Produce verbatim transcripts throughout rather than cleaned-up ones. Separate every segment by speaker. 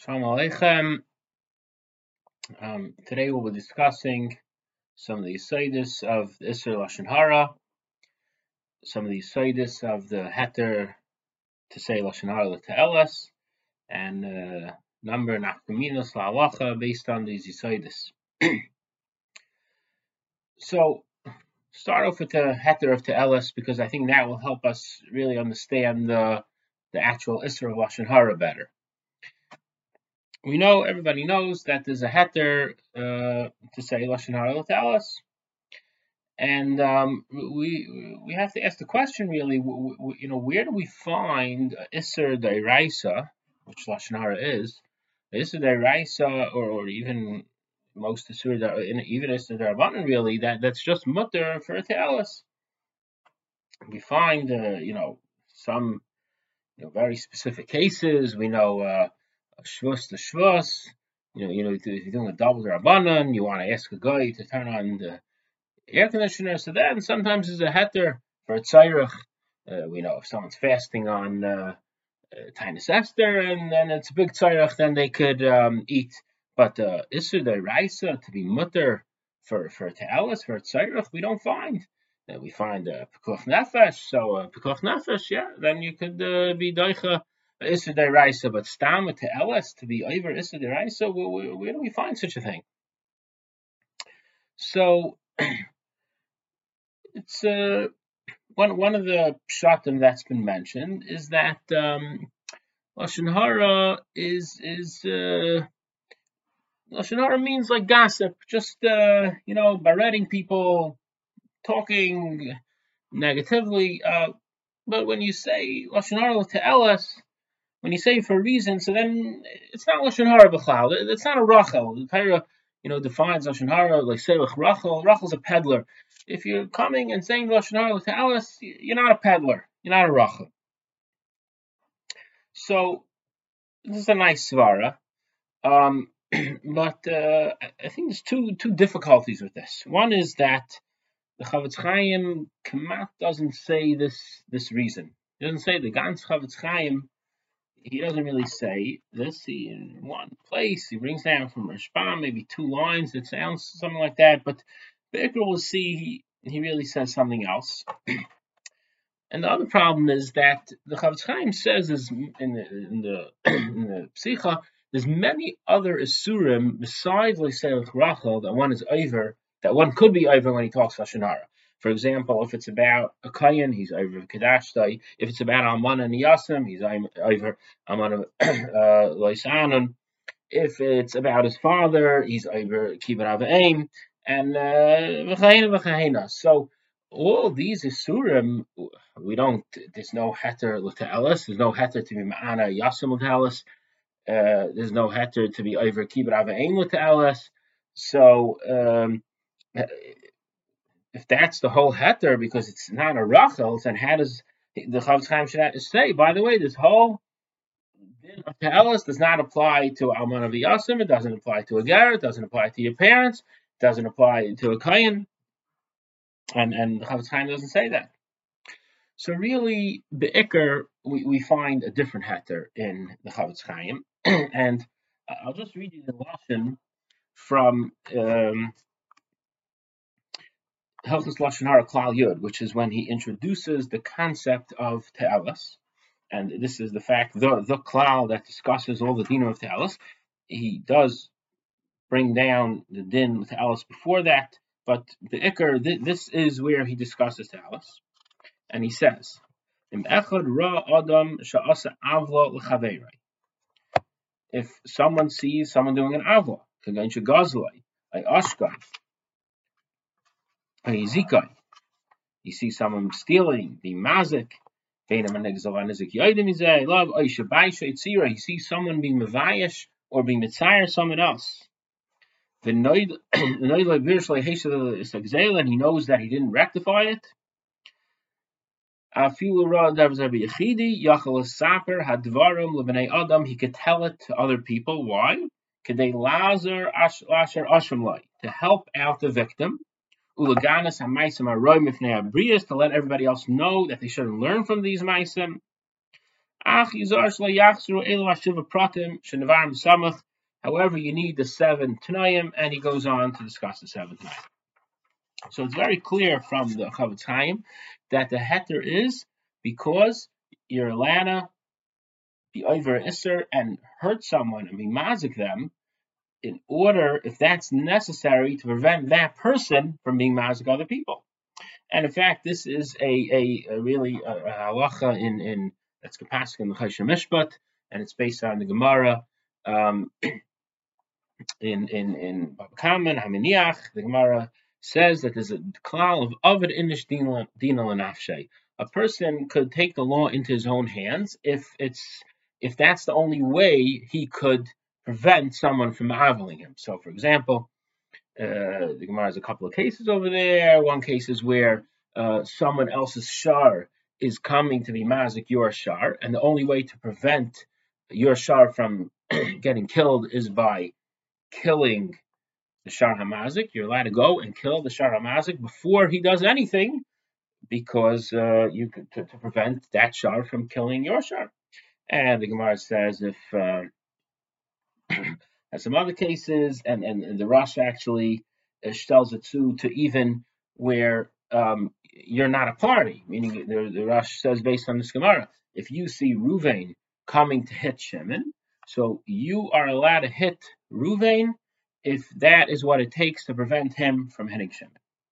Speaker 1: Shalom Aleichem. Um, today we'll be discussing some of the Yisaidis of the Isser Lashon Hara, some of the Yisaidis of the Heter to say Lashon Hara L'Te'eles, and a uh, number of Nafkaminos La'alacha based on these Yisaidis. So, start off with the Heter of Te'eles because I think that will help us really understand the, the actual Isser of Lashon Hara better. We know, everybody knows that there's a heter uh, to say Lashon Hara L'Te'eles, and um, we we have to ask the question really, w- w- you know, where do we find Isser D'Oraisa, which Lashon Hara is, Isser D'Oraisa, or, or even most Isser even Isser D'Rabbanan really, that that's just mutter for a Te'eles. We find, uh, you know, some you know, very specific cases. We know. Uh, Shvus to Shvus, you know, you know, if you're doing a double Rabbanan, you want to ask a guy to turn on the air conditioner. So then sometimes there's a heter for a tzairach. Uh, we know if someone's fasting on uh, uh, Tainus Esther, and then it's a big tzairach, then they could um, eat. But uh, Isser D'Oraisa to be mutter for for Te'eles, for a tzairach, we don't find. Uh, we find uh, Pekuach Nefesh. So uh, Pekuach Nefesh, yeah, then you could uh, be doicha. Isser D'Oraisa, but Stam Te'eles to be over Isser D'Oraisa, where, where, where do we find such a thing? So it's uh, one one of the pshatim that's been mentioned is that um, Lashon Hara is is uh, Lashon Hara means like gossip, just uh, you know, berating people, talking negatively. Uh, but when you say Lashon Hara Te'eles, when you say it for a reason, so then it's not Lashon Hara b'chlal. It's not a Rachel. The Torah, you know, defines Lashon Hara like Selech Rachel. Rachel's a peddler. If you're coming and saying Lashon Hara Te'eles, you're not a peddler. You're not a Rachel. So this is a nice svara. Um, but uh, I think there's two two difficulties with this. One is that the Chavetz Chaim Kamat doesn't say this this reason. He doesn't say the Gans Chavetz Chaim. He doesn't really say this. He, in one place, he brings down from Rashbam maybe two lines that sounds something like that. But Be'ikr will see he, he really says something else. And the other problem is that the Chavetz Chaim says is in the in the in the Psicha, there's many other isurim besides Leiselech Rachel that one is over, that one could be over when he talks Lashon Hara. For example, if it's about a Kayan, he's over Kedashtai. If it's about Almana Niyasim, he's over Almana Loisanon. If it's about his father, he's over Kibbutz Avim, and V'chayina V'chayina. So all these Isurim, we don't, there's no heter L'Te'eles, there's no heter to be Ma'ana Yasim L'Te'eles, uh, there's no heter to be over Kibbutz Avim L'Te'eles. So, um, if that's the whole heter, because it's not a Rachel, then how does the Chavetz Chaim should say, by the way, this whole din of Te'eles does not apply to Alman Yasim, it doesn't apply to a Ger, it doesn't apply to your parents, it doesn't apply to a Kayan, and, and the Chavetz Chaim doesn't say that. So really, the Iker, we, we find a different heter in the Chavetz Chaim, and I'll just read you the Lashon from um, Hilchos Lashon Hara Klal Yud, which is when he introduces the concept of Te'eles, and this is the fact, the the Klal that discusses all the dinah of Te'eles. He does bring down the din Te'eles before that, but the Iker, th- this is where he discusses Te'eles, and he says, if someone sees someone doing an avla, you see someone stealing, being mazik, you see someone being mevayish or being mitzayer someone else. And he knows that he didn't rectify it. He could tell it to other people. Why? To help out the victim. To let everybody else know that they shouldn't learn from these maisim. However, you need the seven Tanayim, and he goes on to discuss the seven Tanayim. So it's very clear from the Chofetz Chaim that the heter is because you're allowed to be over Isser and hurt someone and be mazik them in order, if that's necessary, to prevent that person from being mazik other people. And in fact, this is a, a, a really a, a halacha in in that's kapasik in the Choshen Mishpat, and it's based on the Gemara um, in in in Baba Kama Haminiach. The Gemara says that there's a klal of Ovid Inish Dina L'Nafshe. A person could take the law into his own hands if it's if that's the only way he could prevent someone from aveling him. So, for example, uh, the Gemara has a couple of cases over there. One case is where uh, someone else's shar is coming to be mazik your shar, and the only way to prevent your shar from getting killed is by killing the shar hamazik. You're allowed to go and kill the shar hamazik before he does anything, because uh, you could, to, to prevent that shar from killing your shar. And the Gemara says if uh, some other cases, and, and, and the Rosh actually uh, tells it to to even where um, you're not a party, meaning the, the Rosh says based on this Gemara, if you see Ruvain coming to hit Shimon, so you are allowed to hit Ruvain if that is what it takes to prevent him from hitting Shimon.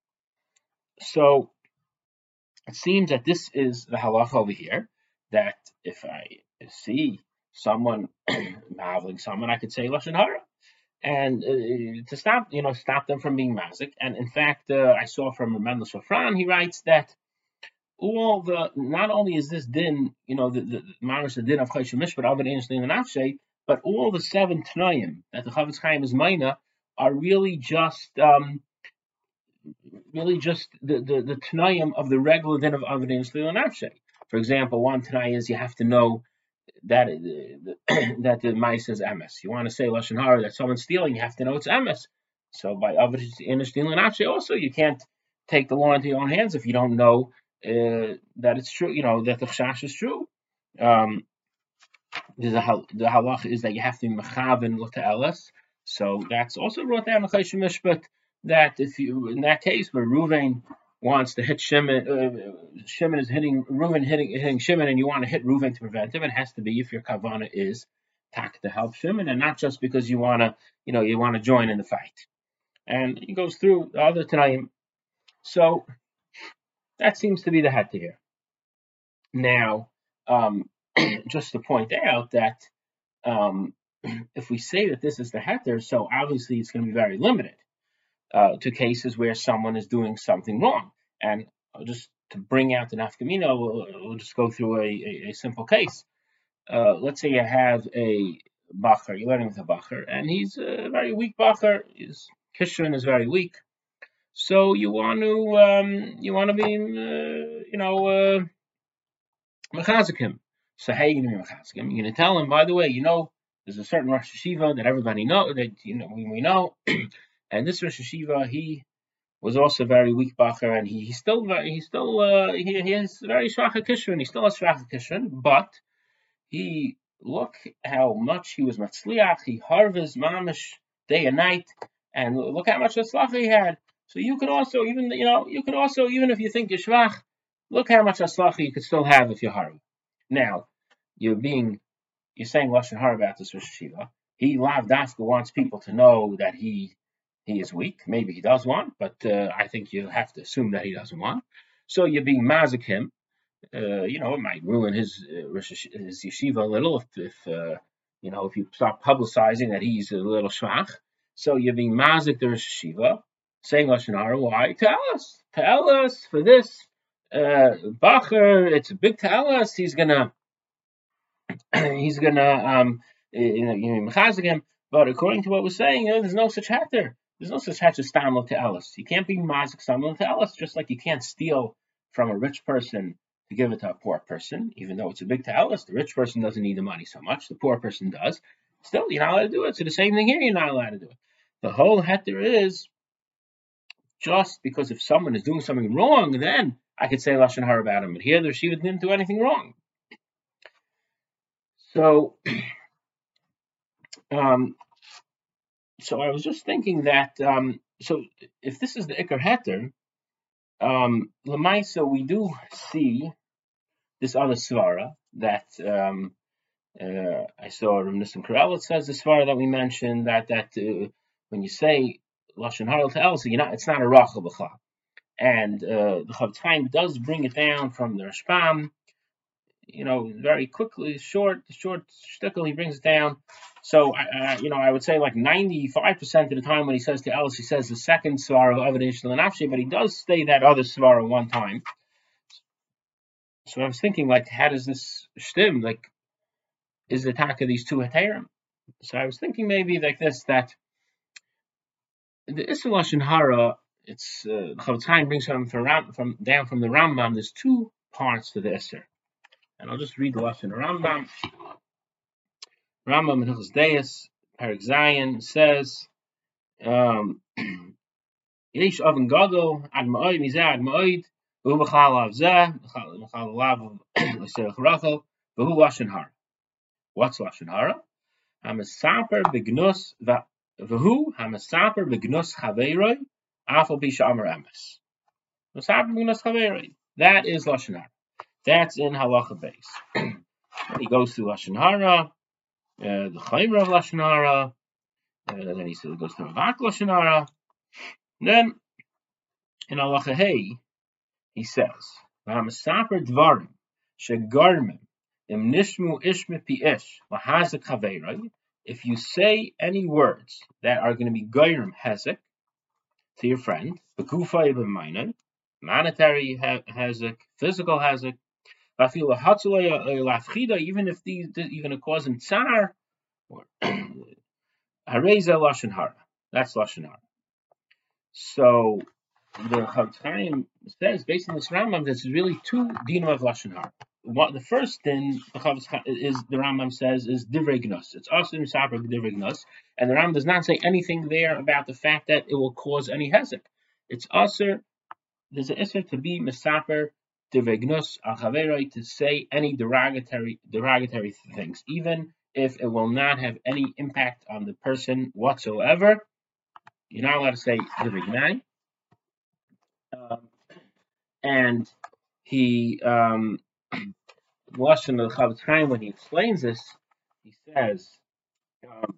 Speaker 1: So it seems that this is the halacha over here, that if I see someone maveling someone, I could say lashon hara, and uh, to stop, you know, stop them from being mazik. And in fact, uh, I saw from Mendel Shafran, he writes that all the not only is this din, you know, the the mamish the din of Choshen Mishpat, Ovid Inish Dina L'Nafshe, but all the seven Tanayim that the Chofetz Chaim is mina are really just um, really just the the, the Tanayim of the regular din of Ovid Inish Dina L'Nafshe. For example, one Tanay is you have to know that uh, that the mice is emes. You want to say lashon hara that someone's stealing, you have to know it's emes. So by Ovid Inish Dina L'Nafshe also, you can't take the law into your own hands if you don't know uh, that it's true. You know that the chash is true. Um, the the halach is that you have to be mechaven l'te'eles. So that's also brought down in Choshen Mishpat that if you in that case where Ruvain wants to hit Shimon, uh, Shimon is hitting Reuven hitting hitting Shimon, and you want to hit Reuven to prevent him. It has to be if your kavana is tak to help Shimon, and not just because you want to, you know, you want to join in the fight. And he goes through the other Tanaim. So that seems to be the heter here. Now, um, just to point out that um, if we say that this is the heter, so obviously it's going to be very limited. Uh, to cases where someone is doing something wrong. And just to bring out the nafkamina, we'll, we'll just go through a, a, a simple case. Uh, let's say you have a bacher, you're learning with a bacher, and he's a very weak bacher. His kishrin is very weak. So you want to, um, you want to be, uh, you know, uh, mechazik him. So how are you going to be mechazik him? You're going to tell him, by the way, you know, there's a certain Rosh Hashiva that everybody know, that, you know, we, we know. And this Rosh Hashiva, he was also very weak bacher, and he, he's still very, he's still uh, he, he has very shvacha kishrin. He still has shvacha kishrin, but he look how much he was matzliach. He harvest mamish day and night, and look how much aslacha he had. So you could also even you know you could also even if you think you're shvach, look how much aslacha you could still have if you're harvest. Now you're being you're saying lashon hara about this Rosh Hashiva. He lav dafka wants people to know that he. He is weak. Maybe he does want, but uh, I think you have to assume that he doesn't want. So you're being mazik him. Uh, you know, it might ruin his uh, his yeshiva a little if, if uh, you know if you start publicizing that he's a little shvach. So you're being mazik the Rosh Hashiva, saying lashon hara. Why? Tell us, tell us for this uh, bacher. It's a big tell us. He's gonna he's gonna um you know you machazik him. But according to what we're saying, you know, there's no such heter. There's no such hatch as stam l'te'eles. You can't be mazik stam l'te'eles, just like you can't steal from a rich person to give it to a poor person, even though it's a big te'eles. The rich person doesn't need the money so much. The poor person does. Still, you're not allowed to do it. So the same thing here, you're not allowed to do it. The whole heter is just because if someone is doing something wrong, then I could say lashon hara about him. But here, the Shiva didn't do anything wrong. So, um, so I was just thinking that um, so if this is the Iker Heter, um, Lamaisa, we do see this other svara that um, uh, I saw Rav Nissim Karel. It says the svara that we mentioned that that uh, when you say lashon hara to Elsa, you're not, it's not a rachel b'chla, and uh, the Chofetz Chaim does bring it down from the Rashbam. You know, very quickly, short, short shtickle, he brings it down. So, uh, you know, I would say like ninety-five percent of the time when he says to Ellis, he says the second svara of Evidential and Nafshi, but he does say that other svara one time. So I was thinking, like, how does this stem? Like, is the attack of these two heterim? So I was thinking maybe like this, that the Isser Lashon Hara, it's, uh, Chofetz Chaim brings from, from, from, down from the Rambam, there's two parts to the Isser. And I'll just read the Lashon Rambam. Rambam in Hilchos Deis, Perek Zayin, says, um, Yesh oven gadol ad ma'od mizeh ad ma'od v'hu b'chal lav zeh b'chal lav l'serach rachel v'hu lashon hara. What's lashon hara? Hamasaper b'gnus v'hu hamasaper b'gnus chaveiroi afal pi she'amar emes. Hamasaper b'gnus chaveiroi. That is lashon hara. That's in halacha base. He goes through lashon hara. Uh, the Chaymer of Lashon Hara, uh, then he says it goes to Ravak Lashon Hara. Then in Halacha Hey, he says, "V'hamasaper dvarim shegarmim im nishmu ishme pi ish lahazek chaveiroi." If you say any words that are going to be goyrim hezek to your friend, b'gufay b'maynan, monetary hezek, physical hezek, v'afilu hatzulay lafchida, even if these you're going to cause him tsar. Or Hareza Lashon Hara. That's Lashon Hara. So the Chofetz Chaim says, based on this Rambam, there's really two dinim of Lashon Hara. What the first din the Chofetz Chaim is, the Rambam says, is divrei gnus. It's also misaper divrei gnus, and the Rambam does not say anything there about the fact that it will cause any hezek. It's also there's an issue to be misaper divrei gnus al chaveroi, to say any derogatory derogatory things, even if it will not have any impact on the person whatsoever. You're not allowed to say divrei gnai. Um, and he, um, Lashon of the Chofetz Chaim, when he explains this, he says, um,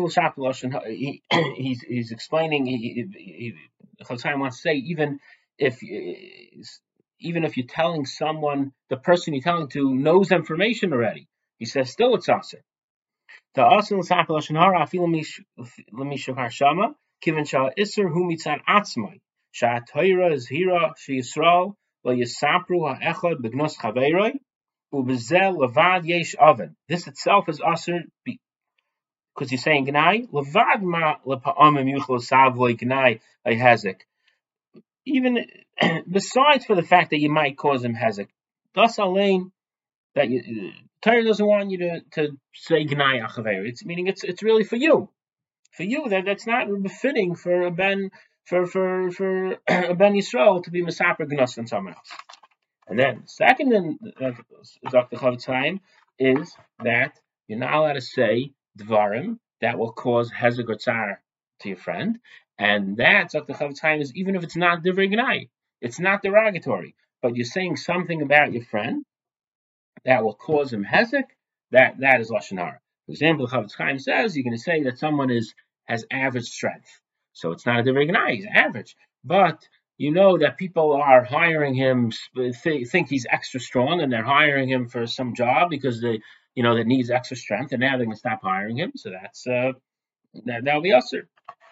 Speaker 1: he, he's, he's explaining, he, he, he, the Chofetz Chaim wants to say, even if even if you're telling someone, the person you're telling to knows information already, he says, still it's aser. The aser l'sapel lashon hara afilu l'mishukar shama kiven shah iser hu mitzad atzmai shah toira is hira she Yisrael lo yisapru ha'echad b'gnos chaveiroi u'bezel levad yesh oven. This itself is aser because you're saying gnai levad ma lepa'amim yuchlo savloi gnai a hezek. Even besides for the fact that you might cause him hezek, thus alain that you, Torah doesn't want you to, to say gnai achaver. It's meaning it's it's really for you, for you that that's not befitting for a ben for for for a ben Yisrael to be misaper gnos than someone else. And then second, in Doctor Chofetz Chaim is that you're not allowed to say dvarim that will cause hezek or tsar to your friend. And that, Doctor Chofetz Chaim, is even if it's not divrei gnai, it's not derogatory, but you're saying something about your friend that will cause him hezek, that that is lashon hara. For example, Chofetz Chaim says you're going to say that someone is has average strength, so it's not a divrei gnai, he's average, but you know that people are hiring him, th- think he's extra strong, and they're hiring him for some job because they, you know, that needs extra strength, and now they're going to stop hiring him. So that's uh, that that'll be usher.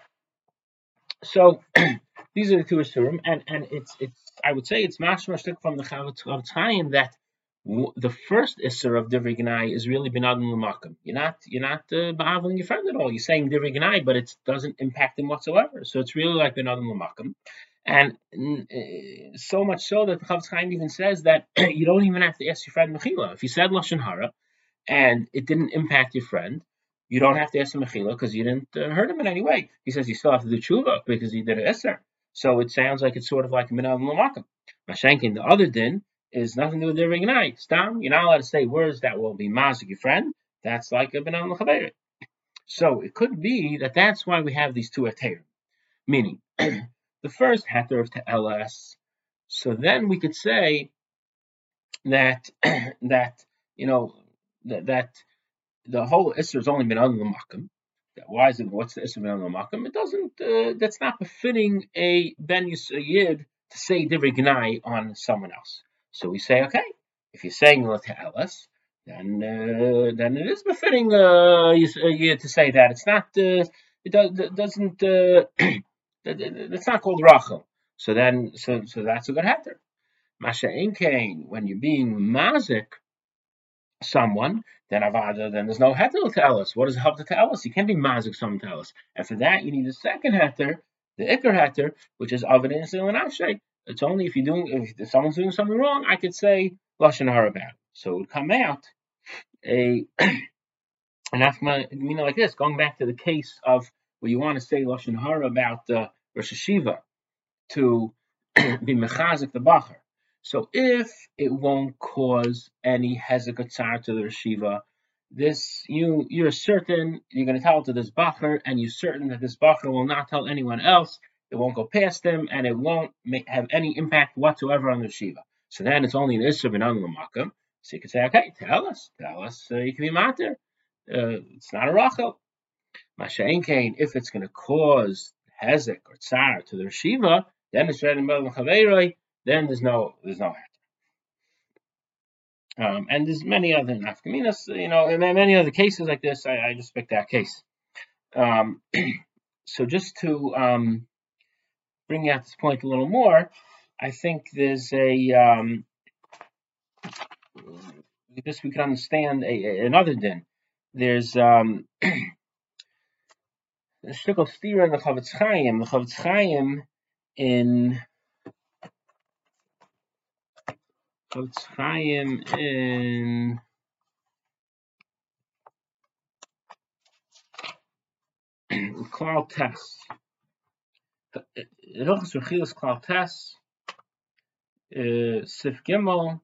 Speaker 1: So these are the two isurim, and and it's it's I would say it's mashma from the Chofetz Chaim that w- the first isur of divrei gnai is really binadin l'makom. You're not you're not uh, ba'avling your friend at all. You're saying divrei gnai, but it doesn't impact him whatsoever. So it's really like binadin l'makom, and uh, so much so that the Chofetz Chaim even says that you don't even have to ask your friend mechila. If you said lashon hara and it didn't impact your friend, you don't have to ask him mechila because you didn't uh, hurt him in any way. He says you still have to do tshuva because he did an isser. So it sounds like it's sort of like a minhag l'makom. Mashenkin, the other din is nothing to do with divrei gnai. Stam, you're not allowed to say words that will be mazik your friend that's like a Benan L'Chaveira. So it could be that that's why we have these two heterim, meaning the first heter of Te'eles. So then we could say that that you know that, that the whole Isser has only been on the Makam. Why is it? What's the Isser been on the Makam? It doesn't. Uh, that's not befitting a Ben Yid to say Divrei Gnai on someone else. So we say, okay, if you're saying Te'eles, then uh, then it is befitting uh, Yid to say that. It's not. Uh, it, does, it doesn't. Uh, it's not called Rachel. So then, so so that's a good heter. Masha Inkain, when you're being mazik someone, then avada, then there's no heter to Ellis. What does it help to tell us? You can't be mazik someone to Ellis. And for that, you need a second heter, the ikar heter, which is avada and ashay. It's only if you're doing, if someone's doing something wrong, I could say lashon hara about it. So it would come out a an afkamina like this, going back to the case of where you want to say lashon hara about the uh, Rosh Hashiva to be mechazik the bacher. So if it won't cause any hezek or tsar to the yeshiva, this you you're certain you're going to tell it to this bacher, and you're certain that this bacher will not tell anyone else. It won't go past him, and it won't make, have any impact whatsoever on the yeshiva. So then it's only an isra b'nan l'makam. So you can say, okay, tell us, tell us. Uh, you can be matir. Uh, it's not a rachel. Masha'en kain, if it's going to cause hezek or tsar to the yeshiva, then it's read in Chaveiroi. Then there's no there's no heter. Um, and there's many other nafkaminas, you know, and many other cases like this. I, I just picked that case. Um, so just to um, bring out this point a little more, I think there's a um, this we can understand a, a, another din. There's um, the shtickle stira in the Chavetz Chaim. The Chavetz Chaim in Chavetz Chaim in Klal Tes. Hilchos Rechilas Klal Tes, Sif Gimel,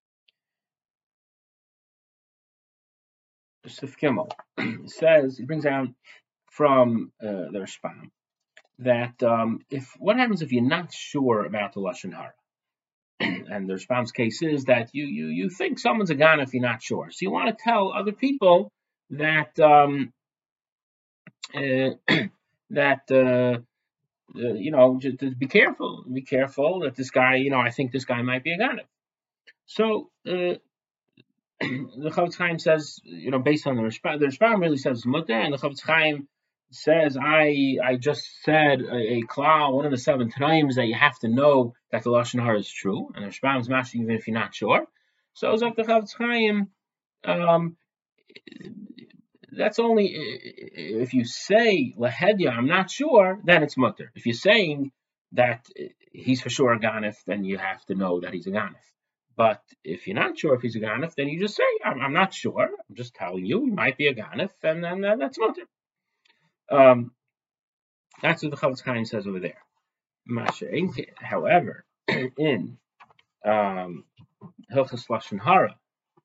Speaker 1: Sif Gimel says, it brings out from uh, the Rashbam that um, if what happens if you're not sure about the Lashon Hara, and the Rashbam's case is that you you you think someone's a gan if you're not sure, so you want to tell other people that um, uh, that. Uh, Uh, you know, just, just be careful. Be careful that this guy, you know, I think this guy might be a ganef. So uh, the Chavetz Chaim says, you know, based on the Rashbam, the Rashbam really says mutter, and the Chavetz Chaim says, I I just said a, a klal, one of the seven times that you have to know that the Lashon Hara is true, and the Rashbam's mashing even if you're not sure. So as of the Chavetz Chaim, um, that's only if you say lahedya, I'm not sure, then it's mutter. If you're saying that he's for sure a ganef, then you have to know that he's a ganef. But if you're not sure if he's a ganef, then you just say, I'm, I'm not sure. I'm just telling you, he might be a ganef, and then uh, that's mutter. Um, that's what the Chavetz Chaim says over there. However, in um, Hilchos Lashon Hara,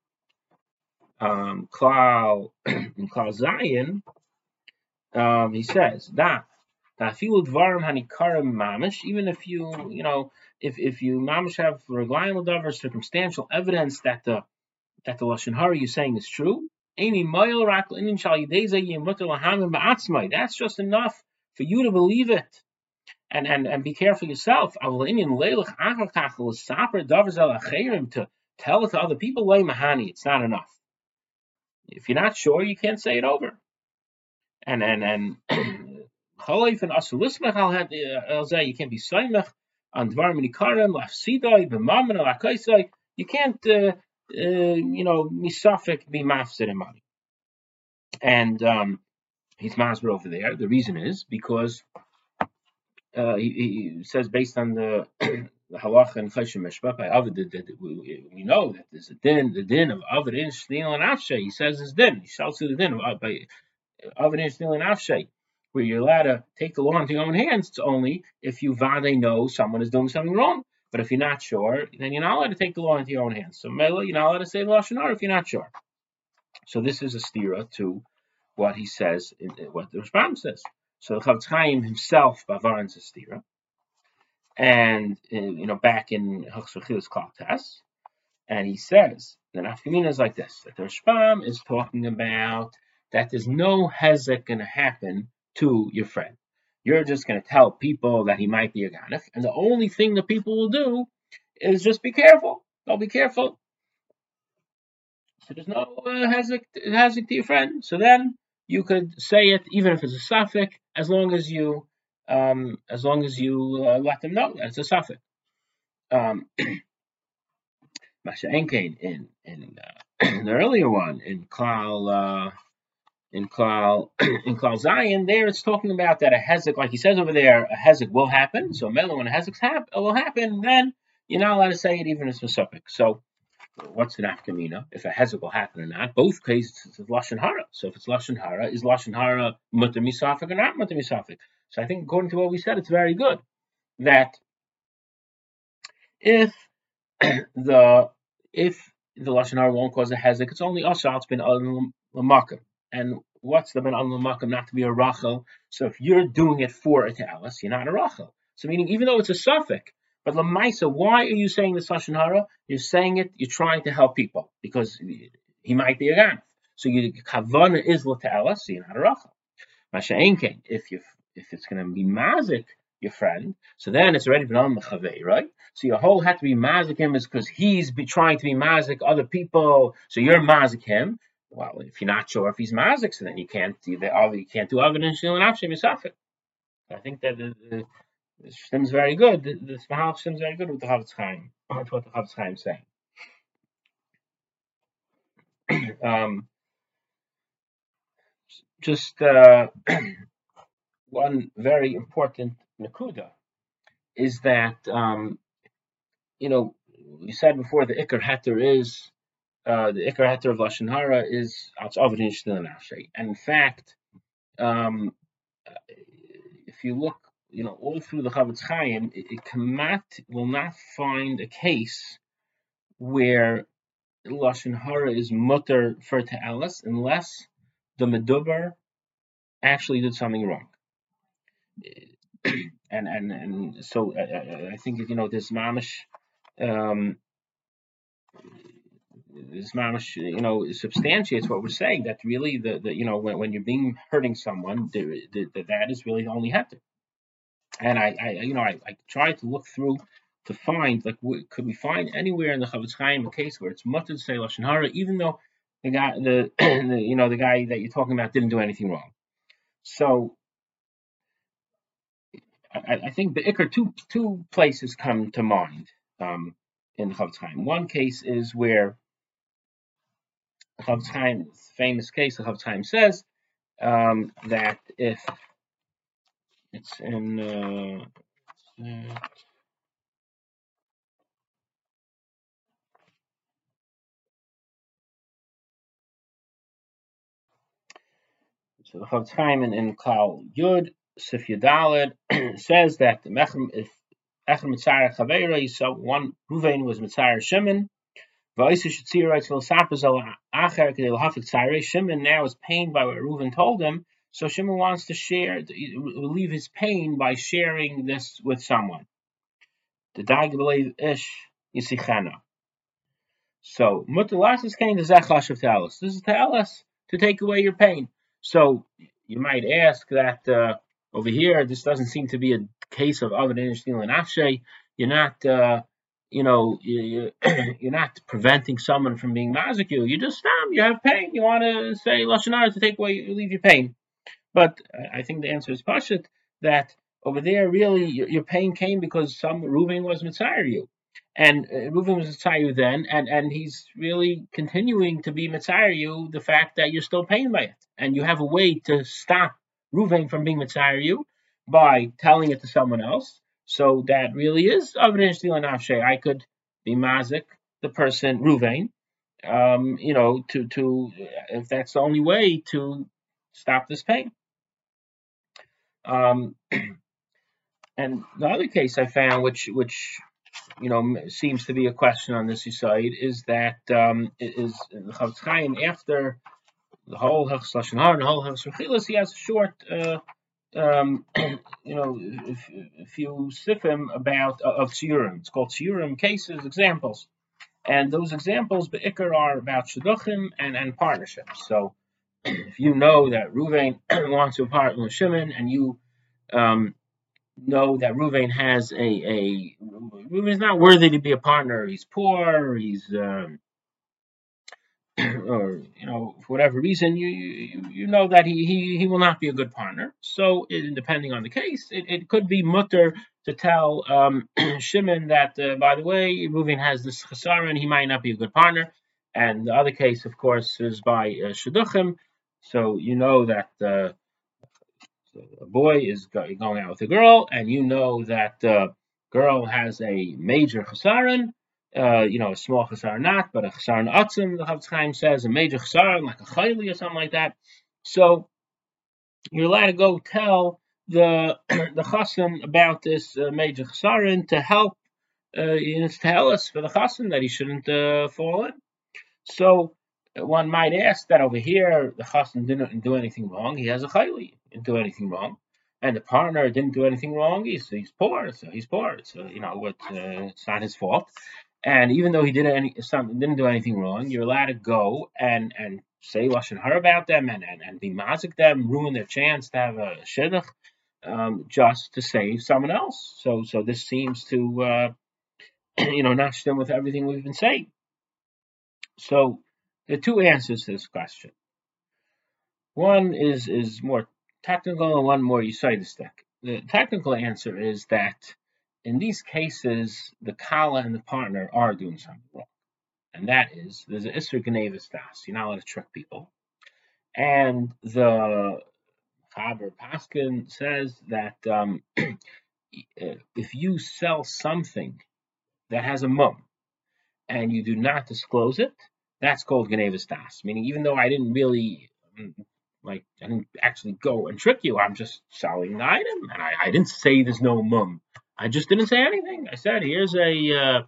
Speaker 1: um, Klal in Klal Zayin, um, he says that mamish, even if you, you know, if if you mamish have reglayim l'davar, circumstantial evidence that the that the Lashon Hara you're saying is true, that's just enough for you to believe it, and and and be careful yourself. To tell it to other people, it's not enough. If you're not sure, you can't say it over. And and and you can't be soymech on dvar minikarim lafsidai b'mamen lakaisai. You can't, uh, uh, you know, misafik be mafsid in money. And um, he's masber over there. The reason is because uh, he, he says based on the the halach and chayshim mishpat by Avad, we, we know that there's a din, the din of Avad in shnil and afshay. He says his din. He shouts to the din of by Avad in shnil and afshay, where you're allowed to take the law into your own hands. It's only if you vade know someone is doing something wrong. But if you're not sure, then you're not allowed to take the law into your own hands. So Mela, you're not allowed to say the Lashon Hara if you're not sure. So this is a stira to what he says, in, in what the Rashbam says. So the Chafetz Chaim himself, Bavaran's a stira, and uh, you know back in Hachshachil's Klatas, and he says the nafkamina is like this: that the Rashbam is talking about that there's no hezek going to happen to your friend. You're just going to tell people that he might be a ganef, and the only thing that people will do is just be careful. They'll be careful. So there's no uh, hezek, hezek to your friend. So then you could say it even if it's a suffix, as long as you um, as long as you uh, let them know that it's a suffix. Um, Masha Enkain in in, uh, in the earlier one in Klal uh, in Klal in Klal Zion, there it's talking about that a hezek, like he says over there, a hezek will happen. So Mela, when a hezek hap- will happen, then you're not allowed to say it even if it's a suffix. So what's the nafkamina if a hezek will happen or not? Both cases it's lashon hara. So if it's lashon hara, is lashon hara mutter misafik or not mutter misafik? So I think according to what we said, it's very good that if the if the lashon hara won't cause a hezek, it's only ashal. It's been on l'makom. And what's the ben on l'makom not to be a rachel? So if you're doing it for a ta'alas, you're not a rachel. So meaning even though it's a suffix, but lamaisa, why are you saying this lashon hara? You're saying it. You're trying to help people because he might be a gan. So your kavana is l'ta'alas, so you're not a rachel. Masha Enkein, if you if it's going to be mazik your friend, so then it's already been on the chavei, right? So your whole had to be mazik him is because he's be trying to be mazik other people. So you're mazik him. Well, if you're not sure if he's mazik, so then you can't do the other. You can't do evidence and afshem yisafik. I think that the, the, the stem's very good. The, the Smahal stem's very good with the Chafetz Chaim. That's what the Chafetz Chaim is saying. um, just uh, one very important nakuda is that um, you know we said before the ikar heter is uh, the ikar heter of lashon hara is als avdin shtil nafshay, and in fact, um, if you look, you know, all through the Chafetz Chaim, it, it cannot will not find a case where lashon hara is mutter for ta'alas unless the medubar actually did something wrong. and and and so I, I think you know this mamish. Um, this mamish, you know, substantiates what we're saying. That really, the, the you know, when, when you're being hurting someone, the, the, the, that is really the only heter. And I, I, you know, I, I tried to look through to find, like, could we find anywhere in the Chafetz Chaim a case where it's mutter to say lashon hara, even though the guy, the, the, you know, the guy that you're talking about didn't do anything wrong. So I, I think the ikar two two places come to mind um, in the Chafetz Chaim. One case is where the Chafetz Chaim, famous case, the Chafetz Chaim says um, that if it's in uh, uh, so the Chafetz Chaim in, in Klal Yud Sif Yudalid says that if Echad Mitzayir Chaveira, so one Ruvain was Mitzayir Shimon. Shimon now is pained by what Reuven told him, so Shimon wants to share, relieve his pain by sharing this with someone. The Daig Ish Yisichana. So Mutalas came to Zechash of Talis. This is Talis to take away your pain. So you might ask that uh, over here, this doesn't seem to be a case of Avin Shnil and Afshe. You're not. Uh, you know, you, you're not preventing someone from being mazik you. You just stop. You have pain. You want to say lashon hara to take away, relieve your pain. But I think the answer is pashut that over there, really, your, your pain came because some Reuven was mitzayir you, and uh, Reuven was mitzayir you then, and and he's really continuing to be mitzayir you. The fact that you're still pained by it, and you have a way to stop Reuven from being mitzayir you by telling it to someone else. So that really is avnei shtila nafshe. I could be mazik the person Ruvain, um, you know, to to if that's the only way to stop this pain. Um, and the other case I found, which which you know, seems to be a question on this side is that um, is the Chofetz Chaim after the whole Hilchos Lashon Hara and the whole Hilchos Rechilas, he has a short, uh, um, you know, a few sifim about uh, of Tsiurim. It's called Tsiurim cases, examples, and those examples, be'ikar, are about shidduchim and and partnerships. So if you know that Ruvain wants to partner with Shimon, and you um, know that Ruvain has a a Ruvain's not worthy to be a partner. He's poor. He's um, or you know, for whatever reason, you you, you know that he, he he will not be a good partner. So it, depending on the case, it, it could be mutter to tell um, Shimon that uh, by the way, Ruvain has this chasara and he might not be a good partner. And the other case, of course, is by uh, shidduchim. So you know that uh, a boy is going out with a girl, and you know that the uh, girl has a major chesaron, uh, you know, a small chesaron not, but a chesaron atzim, the Chofetz Chaim says, a major chesaron, like a chayli or something like that. So you're allowed to go tell the the chassan about this uh, major chesaron to help, uh, it's to tell us for the chassan that he shouldn't uh, fall in. So one might ask that over here the chassan didn't do anything wrong. He has a chayli, didn't do anything wrong, and the partner didn't do anything wrong. He's he's poor, so he's poor. So you know what? Uh, it's not his fault. And even though he didn't any something didn't do anything wrong, you're allowed to go and and say lashon hara about them and and and be mazik them, ruin their chance to have a shidduch, um, just to save someone else. So so this seems to uh, you know not stem with everything we've been saying. So there are two answers to this question. One is is more technical and one more yisaidistic. The technical answer is that in these cases, the kala and the partner are doing something wrong. And that is, there's an Isser Gnevus Das. You're not allowed to trick people. And the Chaber Paskin says that um, if you sell something that has a mum and you do not disclose it, that's called Gnevus Das. Meaning, even though I didn't really like I didn't actually go and trick you. I'm just selling the item, and I, I didn't say there's no mum. I just didn't say anything. I said, here's a, uh,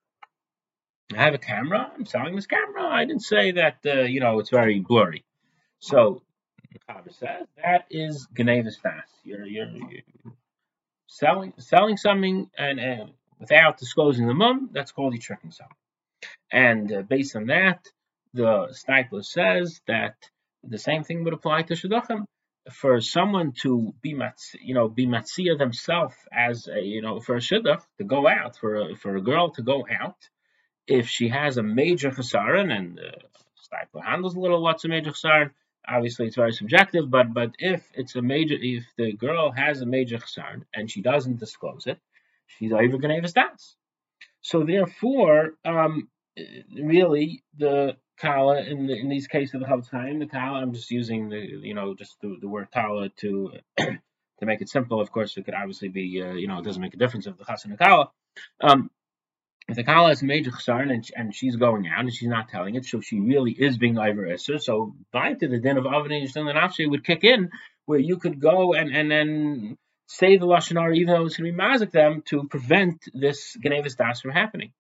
Speaker 1: I have a camera. I'm selling this camera. I didn't say that, uh, you know, it's very blurry. So the Chaber says that is Gnevus Das. You're, you're, you're selling selling something and, and without disclosing the mum. That's called you tricking someone. And uh, based on that, the Steipler says that the same thing would apply to shidduchim. For someone to be matz, you know, be matzia themselves as a, you know, for a shidduch to go out, for a, for a girl to go out, if she has a major chesaron, and uh, Steipler handles a little what's a major chesaron. Obviously, it's very subjective, but but if it's a major, if the girl has a major chesaron and she doesn't disclose it, she's over Gnevus Das. So therefore, um, really, the kala in the, in these cases of the Chofetz Chaim, the kala, I'm just using the you know just the, the word kala to to make it simple. Of course, it could obviously be uh, you know it doesn't make a difference if the chassan and the kala. Um, if the kala has a major chesaron and, and she's going out and she's not telling it, so she really is being over isser. So by to the din of avnei and nafshe would kick in, where you could go and and then say the lashon hara even though it's going to be mazik them to prevent this Gnevus Das from happening.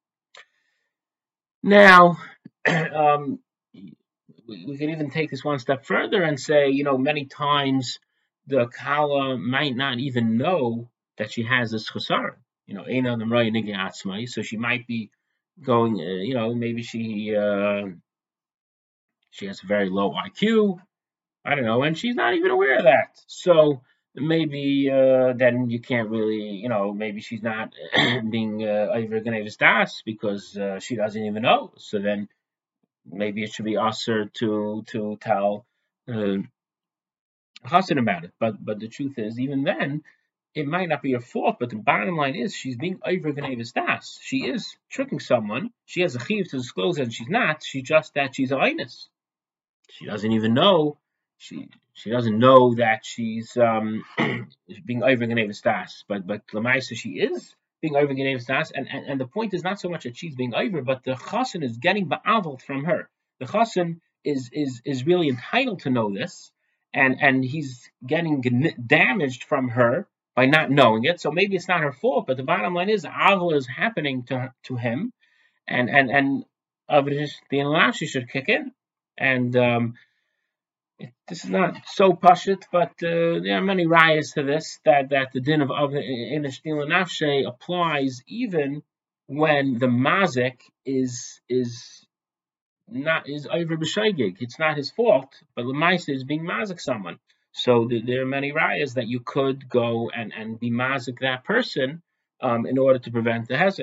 Speaker 1: Now, um, we, we can even take this one step further and say, you know, many times the kala might not even know that she has this chesaron. You know, eina nemraya nigei atzmai. So she might be going, uh, you know, maybe she uh, she has a very low I Q. I don't know, and she's not even aware of that. So maybe uh, then you can't really, you know, maybe she's not being over Gnevus Das because uh, she doesn't even know. So then maybe it should be usher to to tell uh, Hassan about it. But but the truth is, even then, it might not be her fault. But the bottom line is, she's being over Gnevus Das. She is tricking someone. She has a chiv to disclose it, and she's not. She's just that she's a highness. She doesn't even know. She she doesn't know that she's um, being over Gnevus Das, but but Lamaisa she is being over Gnevus Das, and, and and the point is not so much that she's being over, but the chassan is getting ba'avelt from her. The chassan is is is really entitled to know this, and and he's getting damaged from her by not knowing it. So maybe it's not her fault, but the bottom line is the avil is happening to to him, and and and Avrish the Elashi should kick in. And um, it, this is not so pashut, but uh, there are many riots to this that, that the din of Inish Nafshe applies even when the mazik is is not is over b'shaygig. It's not his fault, but Lemaisa is being mazik someone. So th- there are many rayas that you could go and, and be mazik that person um, in order to prevent the hezek.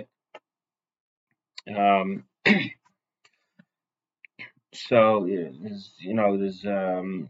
Speaker 1: Um, so yeah, there's, you know, there's um,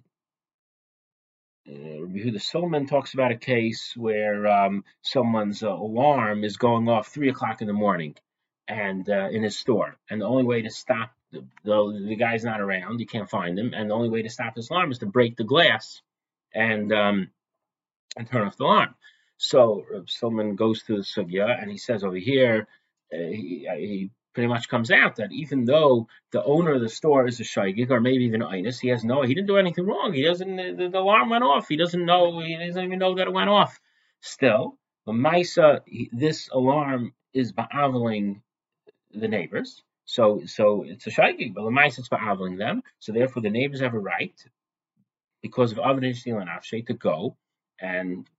Speaker 1: uh, Rabbi Yehuda Silman talks about a case where um, someone's uh, alarm is going off three o'clock in the morning, and uh, in his store, and the only way to stop the, the the guy's not around, you can't find him, and the only way to stop this alarm is to break the glass and um, and turn off the alarm. So Rabbi Silman goes to the sugya, and he says over here, uh, he, he pretty much comes out that even though the owner of the store is a shaygig or maybe even Inus, he has no, he didn't do anything wrong. He doesn't, the, the alarm went off. He doesn't know, he doesn't even know that it went off. Still, the Maisa, this alarm is ba'aveling the neighbors. So, so it's a shaygig, but the Maisa is ba'aveling them. So therefore, the neighbors have a right, because of Avnei Shnei L'Nafshei, to go and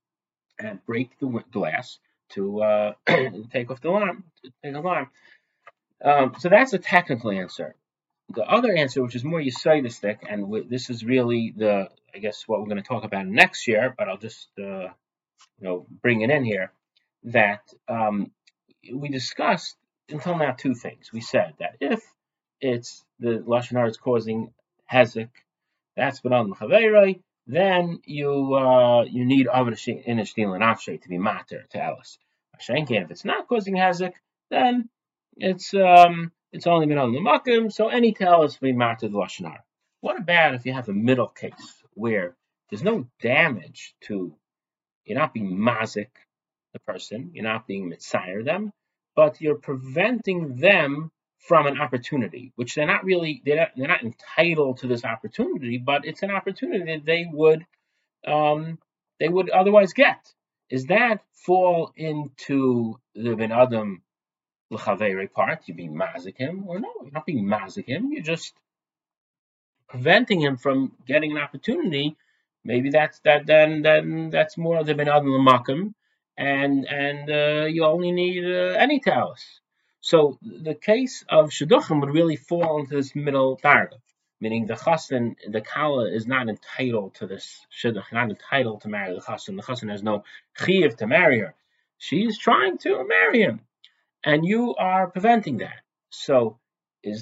Speaker 1: and break the glass to uh, take off the alarm. Take alarm. Um, so that's a technical answer. The other answer, which is more Yisraelistic, and w- this is really the, I guess, what we're going to talk about next year, but I'll just, uh, you know, bring it in here, that um, we discussed until now two things. We said that if it's the Lashon Hara is causing hezek, that's been on the Chaveiroi, then you uh, you need Avrish Inishtil and Afshay to be matter to Ellis. Shenkin, if it's not causing hezek, then it's um it's only been on the makim, so any tell us be matter the Lashon Hara. What about if you have a middle case where there's no damage to, you're not being mazik the person, you're not being mitzayir them, but you're preventing them from an opportunity, which they're not really, they're not, they're not entitled to this opportunity, but it's an opportunity that they would um, they would otherwise get. Is that fall into the ben adam l'chaveri part? You being mazik him, or no? You're not being mazik him. You're just preventing him from getting an opportunity. Maybe that's that. Then then that's more of the ben adam l'makim, and and uh, you only need uh, any talus. So the case of shidduchim would really fall into this middle darga, meaning the chassan, the kala is not entitled to this shidduch, not entitled to marry the chassan. The chassan has no chiyuv to marry her. She's trying to marry him, and you are preventing that. So is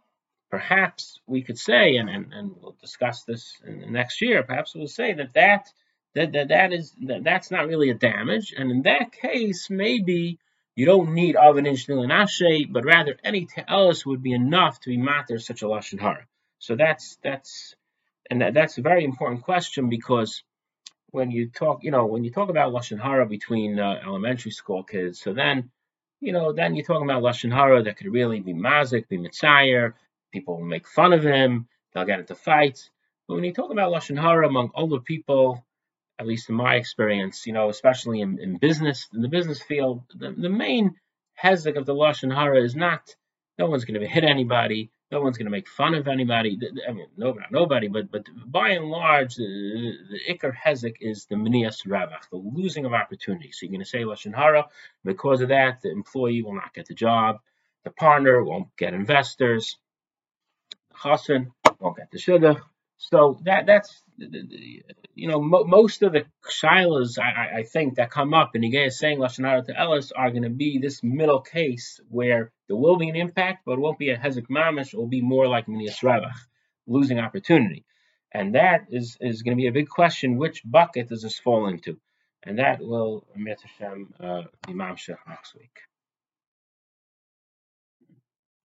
Speaker 1: perhaps we could say, and, and, and we'll discuss this in the next year, perhaps we'll say that that that that, that is that, that's not really a damage, and in that case, maybe you don't need Avin Ishnil and Ashe, but rather any else would be enough to be matter such a Lashon Hara. So that's that's and that, that's a very important question, because when you talk, you know, when you talk about Lashon Hara between uh, elementary school kids, so then, you know, then you're talking about Lashon Hara that could really be mazik, be mitzayer, people will make fun of him, they'll get into fights. But when you talk about Lashon Hara among older people, at least in my experience, you know, especially in, in business, in the business field, the, the main hezek of the Lashon Hara is not, no one's going to hit anybody, no one's going to make fun of anybody. I mean, no, not nobody, but but by and large, the, the ikar hezek is the minias ravach, the losing of opportunity. So you're going to say Lashon Hara, because of that, the employee will not get the job, the partner won't get investors, the chassan won't get the shidduch. So that that's you know mo- most of the shilas I, I think that come up and Nigay is saying Lashon Hara to Ellis are going to be this middle case where there will be an impact, but it won't be a hezek mamish. It will be more like minias ravach, losing opportunity, and that is is going to be a big question. Which bucket does this fall into? And that will Mitzvah Hashem uh, be mamshech next week.